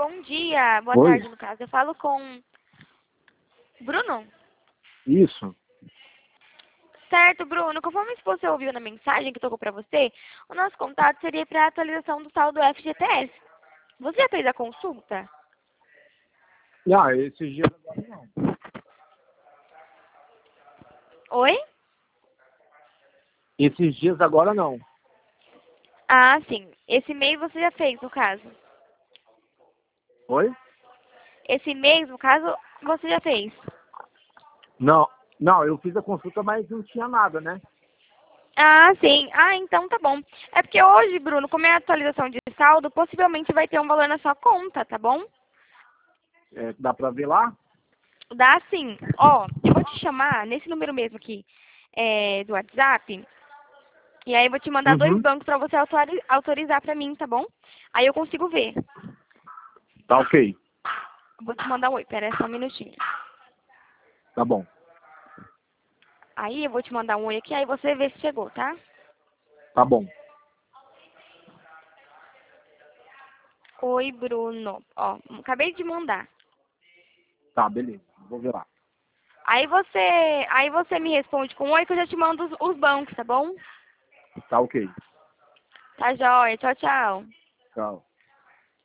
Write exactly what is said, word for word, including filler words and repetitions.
bom dia, boa Oi? tarde no caso. Eu falo com Bruno? Isso. Certo, Bruno. Conforme você ouviu na mensagem que tocou pra você, o nosso contato seria para a atualização do saldo F G T S. Você já fez a consulta? Ah, esses dias agora não. Oi? Esses dias agora não. Ah, sim. Esse mês você já fez, no caso. Oi? Esse mês, no caso, você já fez. Não. Não, eu fiz a consulta, mas não tinha nada, né? Ah, sim. Ah, então tá bom. É porque hoje, Bruno, como é a atualização de saldo, possivelmente vai ter um valor na sua conta, tá bom? É, dá pra ver lá? Dá sim. Ó, eu vou te chamar nesse número mesmo aqui é, do WhatsApp. E aí eu vou te mandar dois Uhum. bancos pra você autori- autorizar pra mim, tá bom? Aí eu consigo ver. Tá ok. Vou te mandar um oi, pera aí só um minutinho. Tá bom. Aí eu vou te mandar um oi aqui, aí você vê se chegou, tá? Tá bom. Oi, Bruno. Ó, acabei de mandar. Tá, beleza. Vou ver lá. Aí você, aí você me responde com oi que eu já te mando os, os bancos, tá bom? Tá ok. Tá joia. Tchau, tchau. Tchau.